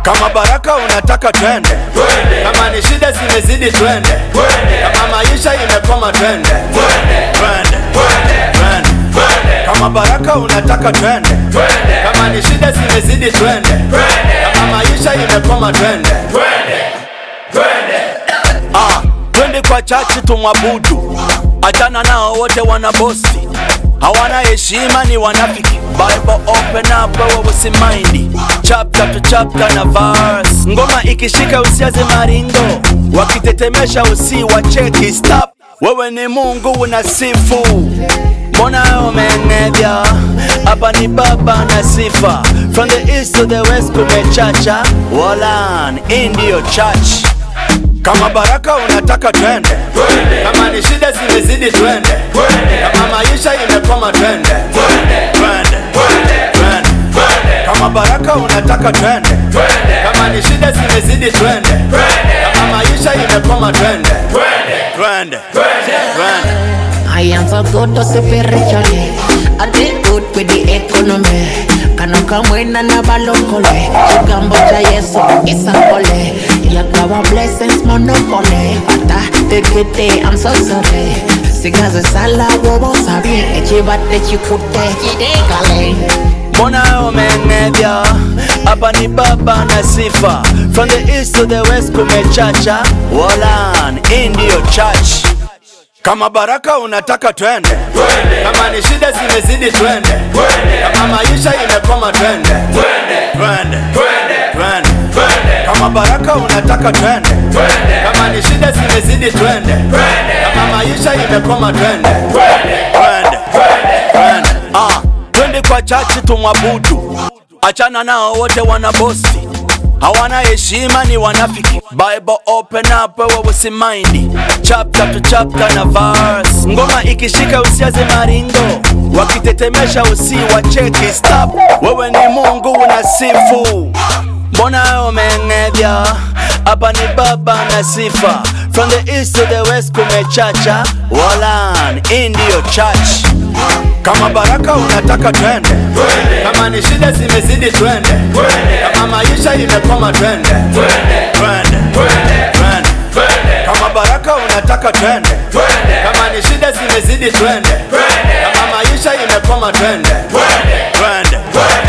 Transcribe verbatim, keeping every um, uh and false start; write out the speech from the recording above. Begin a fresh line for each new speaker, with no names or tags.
Kama baraka unataka twende, kama ni shida zimezidi twende, kama maisha imekoma twende, twende, twende. Kama baraka unataka twende, kama ni shida zimezidi twende, kama maisha imekoma twende, twende. Ah, twende kwa chachi tumwabudu, achana nao wote wana bosti, hawana heshima ni wanafiki. Bible open up wewe usimaindi, chapter to chapter na verse. Ngoma ikishika usiaze maringo, wakitetemesha usiwacheki stop. Wewe ni Mungu unasifu, mbona umenevya? Hapa ni baba na sifa. From the east to the west kumechacha, Walan Indio Church. Kama baraka unataka twende, kama ni shida zimezidi twende, kama maisha imekoma twende, twende, twende. Kama baraka unataka twende, kama ni shida zimezidi twende, kama maisha imekoma twende, twende, twende.
I am so good to spiritually, I did good with the economy. Kanoka mwena na balokole, chikambocha yesu isakole. Yagawa blessings monopoly, ata tekete I'm so sorry. Sigaze sala wobo sabi, echibate chikute jidekale.
Mbona umenevya? Hapa ni baba na sifa. From the east to the west kumechacha, Walan Indio Church. Kama baraka unataka twende, kama ni shida zimezidi twende, kama maisha imekoma twende, twende, twende. Kama baraka unataka twende, kama ni shida zimezidi twende, kama maisha imekoma twende, twende, twende. Ah, twende kwa chachi tumwabudu, achana nao wote wana bosti, hawana heshima ni wanafiki. Bible open up wewe usimaindi, chapter to chapter na verse. Ngoma ikishika usiaze maringo, wakitetemesha usiwacheki stop. Wewe ni Mungu unasifu, mbona umenevya? Hapa ni baba na sifa. From the east to the west kumechacha, Walan Indio Church. Kama baraka unataka twende, kama ni shida zimezidi twende, kama maisha imekoma twende, twende, twende. Kama baraka unataka twende, kama ni shida zimezidi twende, kama maisha imekoma twende, twende.